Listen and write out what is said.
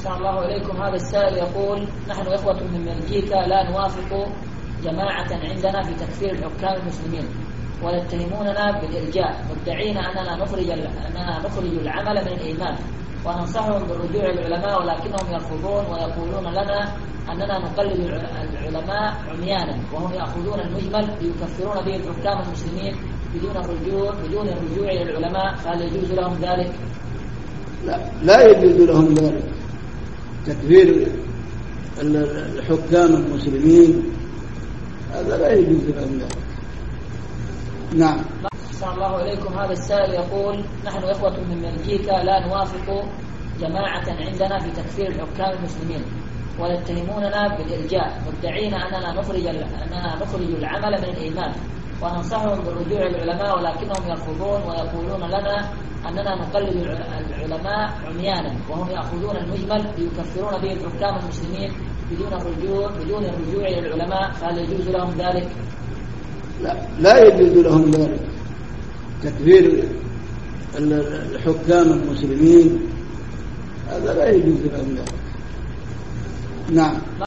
أحسن الله إليكم. هذا السائل يقول: نحن إخوة من بلجيكا لا نوافق جماعة عندنا في تكفير الحكام المسلمين، ويتهموننا بالإرجاء، مدعين أننا نخرج العمل من الإيمان، وننصحهم بالرجوع للعلماء ولكنهم يرفضون ويقولون لنا أننا نقلد العلماء عميانا، وهم يأخذون المجمل ليكفرون به الحكام المسلمين بدون الرجوع إلى العلماء، فهل يجوز لهم ذلك؟ لا يجوز لهم ذلك. تكفير الحكام المسلمين هذا لا يجوز لهم ذلك. نعم. أحسن الله إليكم. هذا السائل يقول: نحن إخوة من بلجيكا لا نوافق جماعة عندنا في تكفير الحكام المسلمين، ويتهموننا بالإرجاء، مدعين أننا نخرج العمل من الإيمان، وننصحهم بالرجوع للعلماء ولكنهم يرفضون ويقولون لنا أننا نقلد العلماء عميانا، وهم يأخذون المجمل ليكفرون به الحكام المسلمين بدون الرجوع إلى العلماء، فهل يجوز لهم ذلك؟ لا يجوز لهم ذلك. تكفير الحكام المسلمين هذا لا يجوز لهم ذلك. نعم.